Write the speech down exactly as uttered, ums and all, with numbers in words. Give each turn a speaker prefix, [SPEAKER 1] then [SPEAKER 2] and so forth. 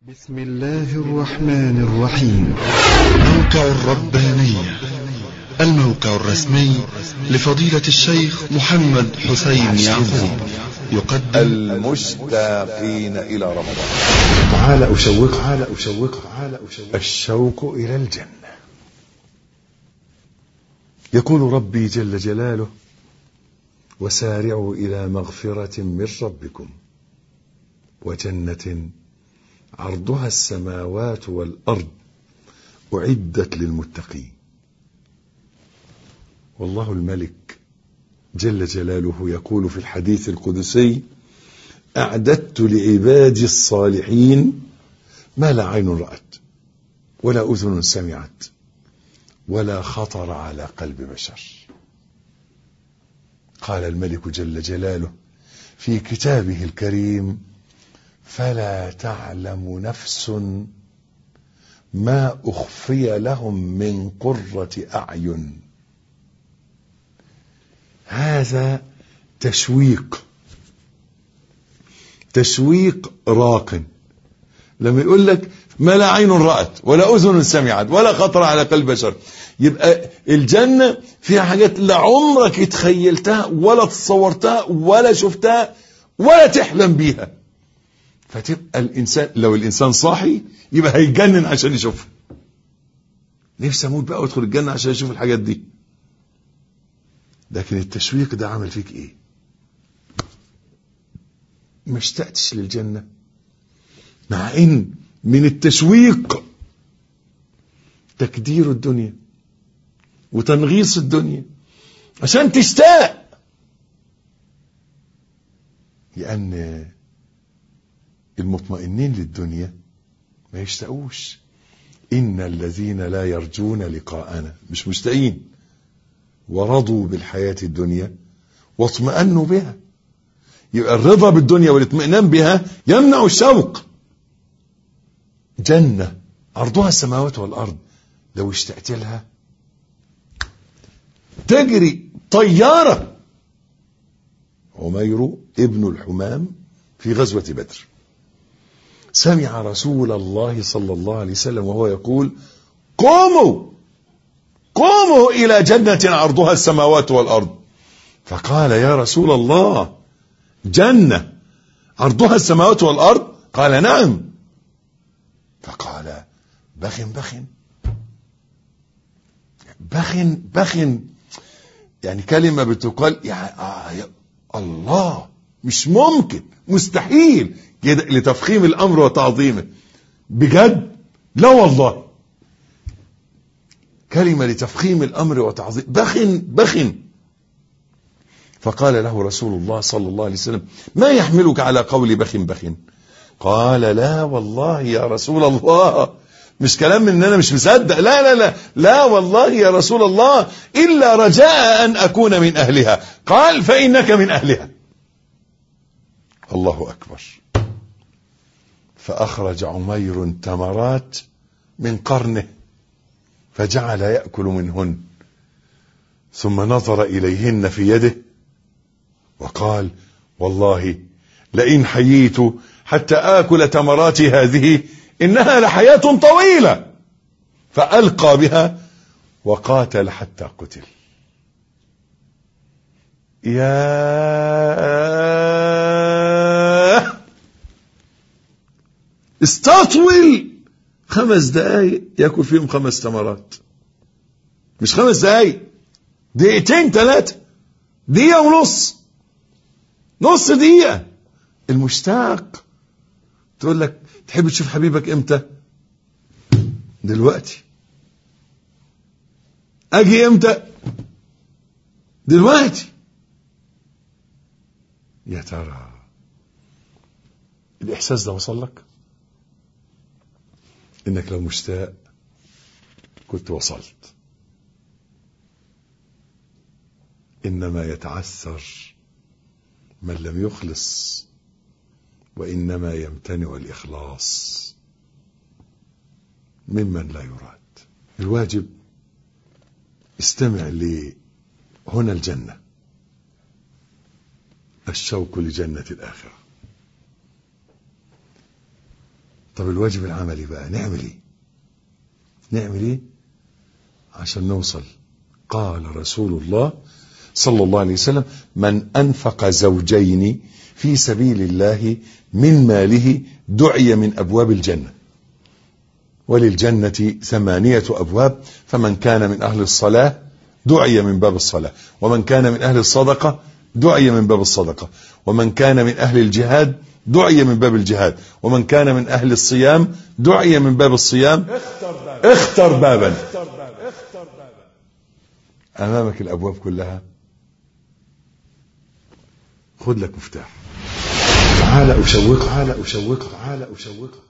[SPEAKER 1] بسم الله الرحمن الرحيم. موقع الربانية، الموقع الرسمي لفضيلة الشيخ محمد حسين يعقوب، يقدم
[SPEAKER 2] المشتاقين إلى رمضان.
[SPEAKER 3] تعال أشوق تعال أشوق تعال أشوق الشوق إلى الجنة. يقول ربي جل جلاله: وسارعوا إلى مغفرة من ربكم وجنة عرضها السماوات والأرض أعدت للمتقين. والله الملك جل جلاله يقول في الحديث القدسي: أعددت لعبادي الصالحين ما لا عين رأت ولا أذن سمعت ولا خطر على قلب بشر. قال الملك جل جلاله في كتابه الكريم: فلا تعلم نفس ما أخفي لهم من قرة أعين. هذا تشويق، تشويق راق. لما يقول لك ما لا عين رأت ولا أذن سمعت ولا خطر على قلب بشر، يبقى الجنة فيها حاجات لا عمرك تخيلتها ولا تصورتها ولا شفتها ولا تحلم بيها. فتبقى الإنسان، لو الإنسان صاحي يبقى هيتجنن عشان يشوفها. نفسي أموت بقى وادخل الجنة عشان أشوف الحاجات دي. لكن التشويق ده عمل فيك إيه؟ ما اشتقتش للجنة، مع إن من التشويق تكدير الدنيا وتنغيص الدنيا عشان تشتاق. لأن المطمئنين للدنيا ما يشتاقوش. إن الذين لا يرجون لقاءنا، مش مشتاقين، ورضوا بالحياة الدنيا واطمأنوا بها. يبقى الرضا بالدنيا والاطمئنان بها يمنع الشوق. جنة عرضها السماوات والأرض، لو اشتقت لها تجري طيارة. عمير ابن الحمام في غزوة بدر سمع رسول الله صلى الله عليه وسلم وهو يقول: قوموا قوموا إلى جنة عرضها السماوات والأرض. فقال: يا رسول الله، جنة عرضها السماوات والأرض؟ قال: نعم. فقال: بخن بخن بخن بخن، يعني كلمة بتقال يعني آه يا الله، مش ممكن، مستحيل كده، لتفخيم الأمر وتعظيمه. بجد؟ لا والله، كلمة لتفخيم الأمر وتعظيم. بخن بخن. فقال له رسول الله صلى الله عليه وسلم: ما يحملك على قول بخن بخن؟ قال: لا والله يا رسول الله، مش كلام من أنا مش مصدق، لا لا لا لا والله يا رسول الله، إلا رجاء أن أكون من أهلها. قال: فإنك من أهلها. الله أكبر. فأخرج عمير تمرات من قرنه فجعل يأكل منهن، ثم نظر إليهن في يده وقال: والله لئن حييت حتى آكل تمراتي هذه إنها لحياة طويلة. فألقى بها وقاتل حتى قتل. يا استطول خمس دقايق يأكل فيهم خمس تمرات، مش خمس دقايق، دقيقتين ثلاثة، دقيقة ونص، نص دقيقة. المشتاق تقول لك: تحب تشوف حبيبك امتى؟ دلوقتي. اجي امتى؟ دلوقتي. يا ترى الاحساس ده وصل لك؟ انك لو مشتاق كنت وصلت. انما يتعثر من لم يخلص، وإنما يمتنع الإخلاص ممن لا يراد. الواجب استمع لهنا الجنة، الشوق لجنة الآخرة. طب الواجب العملي بقى نعمل ايه؟ نعمل ايه عشان نوصل؟ قال رسول الله صلى الله عليه وسلم: من أنفق زوجين في سبيل الله من ماله دعي من أبواب الجنة، وللجنة ثمانية أبواب، فمن كان من أهل الصلاة دعي من باب الصلاة، ومن كان من أهل الصدقة دعي من باب الصدقة، ومن كان من أهل الجهاد دعي من باب الجهاد، ومن كان من أهل الصيام دعي من باب الصيام. اختر بابا. أمامك الأبواب كلها، خذ لك مفتاح. تعال أشوقك تعال أشوقك تعال أشوقك